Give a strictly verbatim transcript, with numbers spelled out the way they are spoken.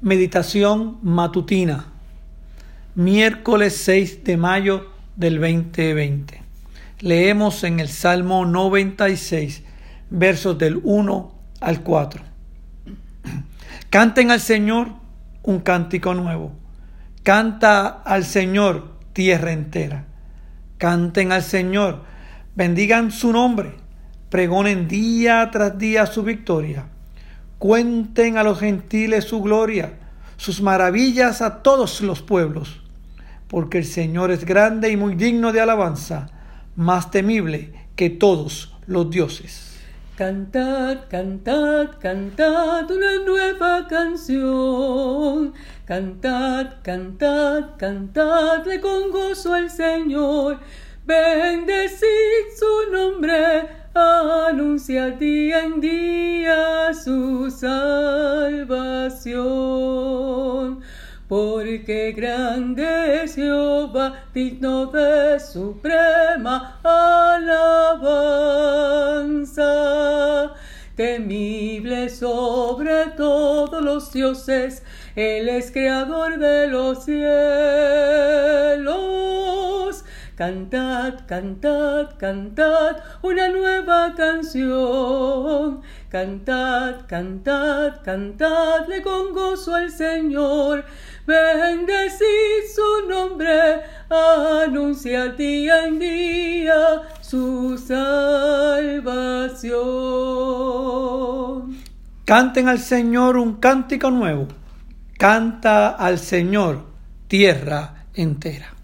Meditación matutina, miércoles seis de mayo del veinte veinte. Leemos en el Salmo noventa y seis, versos del uno al cuatro. Canten al Señor un cántico nuevo. Canta al Señor, tierra entera. Canten al Señor, bendigan su nombre, pregonen día tras día su victoria. Cuenten a los gentiles su gloria, sus maravillas a todos los pueblos, porque el Señor es grande y muy digno de alabanza, más temible que todos los dioses. Cantad, cantad, cantad una nueva canción. Cantad, cantad, cantadle con gozo al Señor. Bendecid su nombre, anuncia día en día su salvación. Porque grande es Jehová, digno de suprema alabanza. Temible sobre todos los dioses, Él es creador de los cielos. Cantad, cantad, cantad una nueva canción. Cantad, cantad, cantadle con gozo al Señor. Bendecid su nombre, anuncia día en día su salvación. Canten al Señor un cántico nuevo. Canta al Señor, tierra entera.